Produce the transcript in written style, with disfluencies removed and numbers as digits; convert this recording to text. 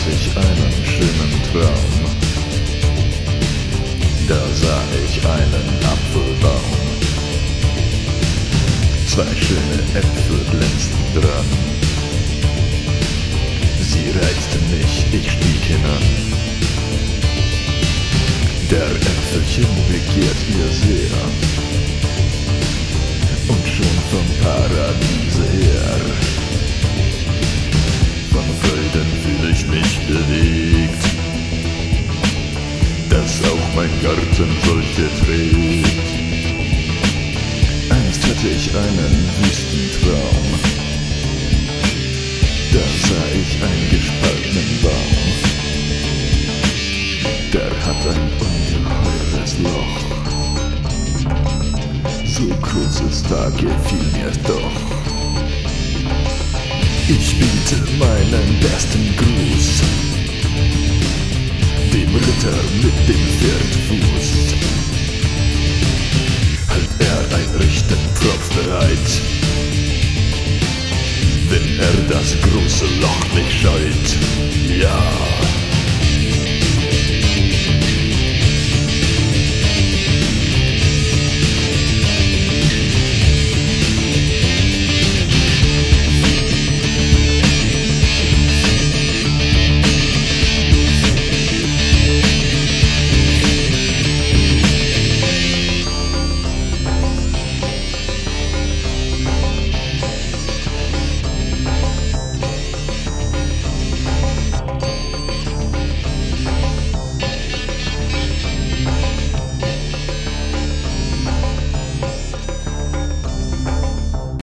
ich einen schönen Traum. Da sah ich einen Apfelbaum. Zwei schöne Äpfel glänzten dran. Sie reizten mich, ich stieg hinan. Der Äpfelchen begehrt ihr sehr, und schon vom Paradiese her, von Freuden fühl ich mich bewegt, dass auch mein Garten solche trägt. Einst hatte ich einen Wüstentraum, da sah ich einen gespaltenen Baum. Der hat ein ungeheures Loch, so kurzes Tag gefiel mir doch. Ich biete meinen besten Gruß dem Ritter mit dem Pferdfuß. Hält er einen rechten Pfropf bereit, wenn er das große Loch nicht scheut. Ja.